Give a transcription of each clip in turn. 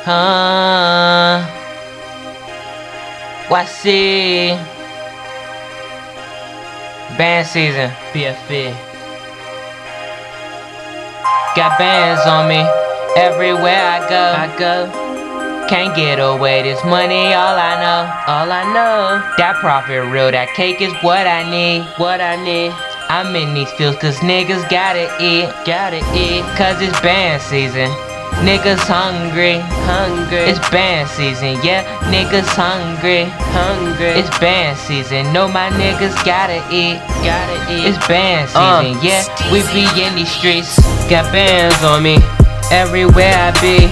YC Band season, BFB. Got bands on me everywhere I go. Can't get away, this money all I know. That profit real, that cake is what I need. I'm in these fields cause niggas gotta eat. Cause it's band season, niggas hungry. It's band season, yeah, niggas hungry. It's band season, know my niggas gotta eat. It's band season, yeah, we be in these streets. Got bands on me everywhere I be.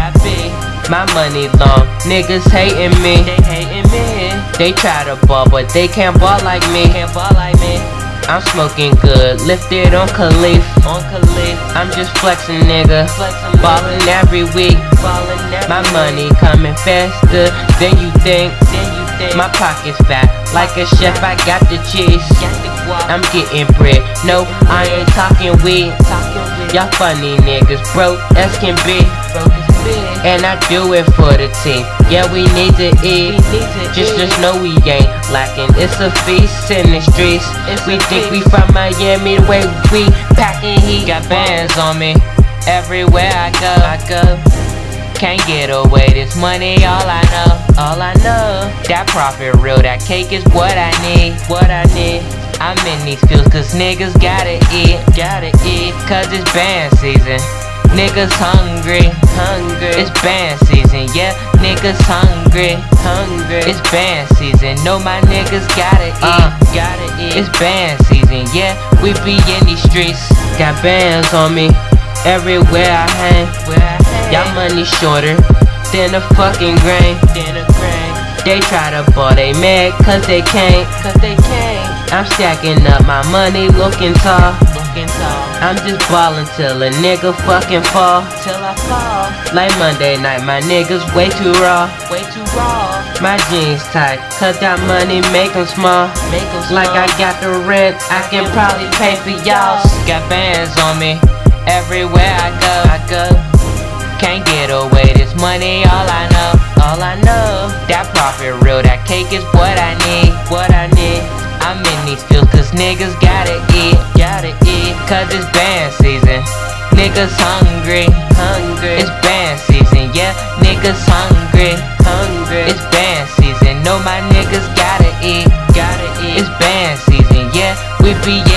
My money long, niggas hating me. They try to ball, but they can't ball like me. I'm smoking good, lifted on Khalif. I'm just flexing, nigga, ballin' every week. My money coming faster than you think. My pocket's fat, like a chef, I got the cheese. I'm getting bread, no, I ain't talking weed. Y'all funny niggas, broke as can be. And I do it for the team, yeah, we need to eat. Just know we ain't lacking, it's a feast in the streets. We think we from Miami, the way we packing heat. Got bands on me everywhere I go. Can't get away, this money all I know. That profit real, that cake is what I need. I'm in these fields cause niggas gotta eat. Cause it's band season, niggas hungry. It's band season, yeah, niggas hungry. It's band season, know my niggas gotta eat. It's band season, yeah, we be in these streets. Got bands on me everywhere I hang. Y'all money shorter than a fucking grain. They try to ball, they mad cause they can't. I'm stacking up my money, looking tall. I'm just ballin' till a nigga fucking fall. Like Monday night, my niggas way too raw. My jeans tight, cause that money make them small. Like I got the rent, I can probably pay for y'all. Got bands on me everywhere I go. Can't get away, this money all I know. That profit real, that cake is what I need. I'm in these fields cause niggas gotta eat. Cause it's band season, niggas hungry. It's band season, yeah, niggas hungry. It's band season, know my niggas gotta eat. It's band season, yeah, we be